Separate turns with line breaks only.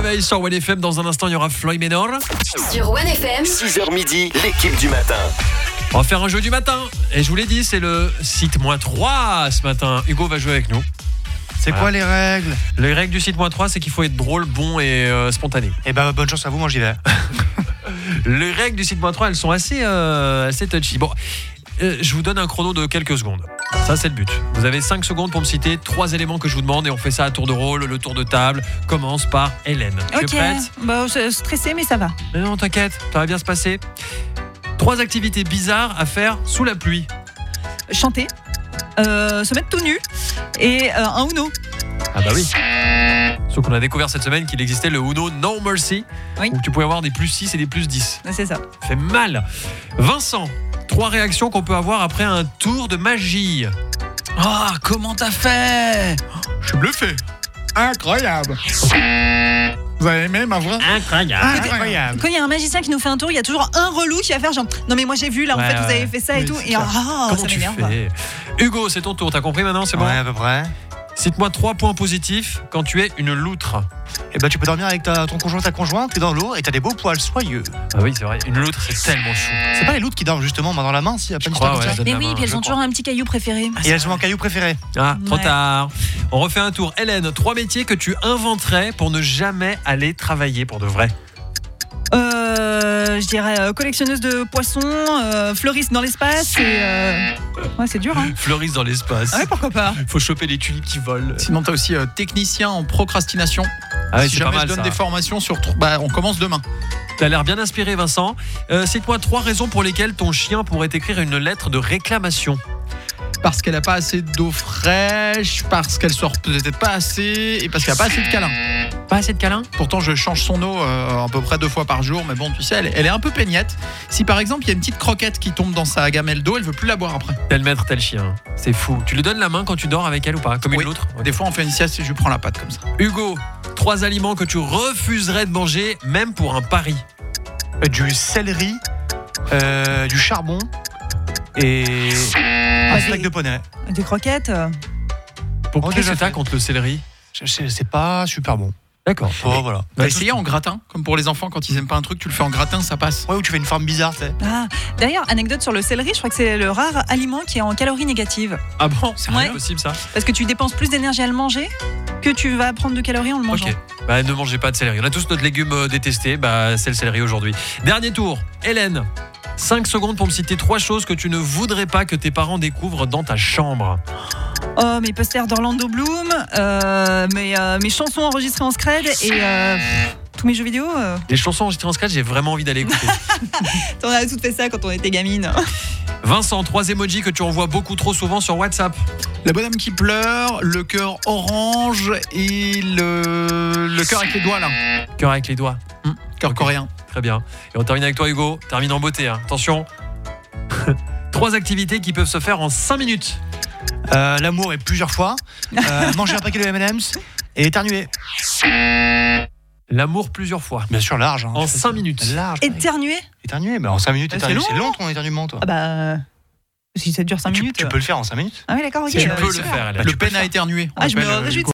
réveil sur OneFM. Dans un instant, il y aura Floyd Menor.
Sur OneFM,
6h midi, l'équipe du matin.
On va faire un jeu du matin. Et je vous l'ai dit, c'est le site -3 ce matin. Hugo va jouer avec nous.
C'est quoi les règles?
Les règles du site -3, c'est qu'il faut être drôle, bon et spontané.
Eh ben bonne chance à vous, moi j'y vais.
Les règles du site -3, elles sont assez touchy. Bon, je vous donne un chrono de quelques secondes. Ça, c'est le but. Vous avez 5 secondes pour me citer 3 éléments que je vous demande et on fait ça à tour de rôle. Le tour de table commence par Hélène. Tu es prête?
Stressée, mais ça va.
Mais non, t'inquiète, ça va bien se passer. 3 activités bizarres à faire sous la pluie.
Chanter, se mettre tout nu et un Uno.
Ah bah oui. Sauf qu'on a découvert cette semaine qu'il existait le Uno No Mercy,
Oui.
où tu pouvais avoir des +6 et des +10.
C'est ça.
Ça fait mal. Vincent, 3 réactions qu'on peut avoir après un tour de magie.
Ah, comment t'as fait?
Je suis bluffé. Incroyable. Vous avez aimé ma voix?
Incroyable.
Quand il y a un magicien qui nous fait un tour, il y a toujours un relou qui va faire genre non mais moi j'ai vu là en
Ouais,
fait vous
ouais.
avez fait ça et
Oui,
tout
c'est
et
clair. Comment
ça
tu
m'énerve.
fais? Hugo, c'est ton tour, t'as compris maintenant, c'est bon?
Ouais, à peu près.
Cite-moi 3 points positifs quand tu es une loutre.
Eh ben tu peux dormir avec ton conjoint, ta conjointe, t'es dans l'eau et t'as des beaux poils soyeux.
Ah oui, c'est vrai, une loutre c'est tellement chou.
C'est pas les loutres qui dorment justement main dans la main, si, à peine
crois,
comme
ouais,
ça.
je donne
Mais
la
oui,
main,
puis elles
je
ont
crois.
toujours un petit caillou préféré.
Et elles ont un caillou préféré.
Ah, trop
Ouais.
tard. On refait un tour. Hélène, 3 métiers que tu inventerais pour ne jamais aller travailler pour de vrai.
Je dirais collectionneuse de poissons, fleuriste dans l'espace et ouais c'est dur hein.
Fleuriste dans l'espace.
Ah ouais pourquoi pas.
Faut choper les tulipes qui volent.
Sinon, t'as aussi technicien en procrastination.
Ah ouais,
Si
c'est pas
jamais je
mal
donne
ça.
des formations sur. On commence demain.
T'as l'air bien inspiré, Vincent. Cite-moi 3 raisons pour lesquelles ton chien pourrait écrire une lettre de réclamation.
Parce qu'elle a pas assez d'eau fraîche, parce qu'elle sort peut-être pas assez, et parce qu'elle a pas assez de câlins.
Pas assez de câlins?
Pourtant, je change son eau à peu près 2 fois par jour, mais bon, tu sais, elle est un peu peignette. Si par exemple, il y a une petite croquette qui tombe dans sa gamelle d'eau, elle veut plus la boire après.
Tel maître, tel chien. C'est fou. Tu lui donnes la main quand tu dors avec elle ou pas? Comme une
Oui.
loutre?
Des fois, on fait une sieste et je lui prends la patte comme ça.
Hugo, 3 aliments que tu refuserais de manger, même pour un pari.
Du céleri, du charbon et un steak de poney.
Des croquettes.
Pourquoi
Oh,
qu'est-ce
déjà
que t'as
fait.
contre le céleri?
C'est pas super bon.
D'accord.
Oh, voilà.
T'as essayé en gratin, comme pour les enfants, quand ils aiment pas un truc, tu le fais en gratin, ça passe.
Ouais, où tu fais une forme bizarre, tu sais.
Ah. D'ailleurs anecdote sur le céleri, je crois que c'est le rare aliment qui est en calories négatives
Ah bon? C'est
Ouais.
possible ça?
parce que tu dépenses plus d'énergie à le manger que tu vas prendre de calories en le mangeant.
Ok. Bah, ne mangez pas de céleri. On a tous notre légume détesté. Bah, c'est le céleri aujourd'hui. Dernier tour. Hélène, 5 secondes pour me citer 3 choses que tu ne voudrais pas que tes parents découvrent dans ta chambre.
Oh, mes posters d'Orlando Bloom, mes chansons enregistrées en scred et tous mes jeux vidéo.
Les chansons enregistrées en scratch, j'ai vraiment envie d'aller écouter.
On a toutes fait ça quand on était gamine.
Vincent, 3 emojis que tu envoies beaucoup trop souvent sur WhatsApp.
La bonhomme qui pleure, le cœur orange et le cœur avec les doigts là.
Cœur avec les doigts.
Cœur coréen.
Très bien. Et on termine avec toi, Hugo. Termine en beauté. Hein. Attention. 3 activités qui peuvent se faire en 5 minutes.
L'amour est plusieurs fois. Manger un paquet de M&M's et éternuer.
L'amour plusieurs fois.
Bien sûr, large. Hein.
En
Tu fais
5
ça.
minutes.
Large.
Éternuer.
Éternuer, mais en 5 minutes,
C'est
éternuer.
long,
C'est long
hein
ton éternuement, toi.
Ah bah si ça dure 5 minutes.
Tu peux le faire en 5 minutes.
Ah oui d'accord ok.
Tu peux le
super.
faire, Hélène.
Le peine à éternuer. on
Ah je me
appelle,
réjouis de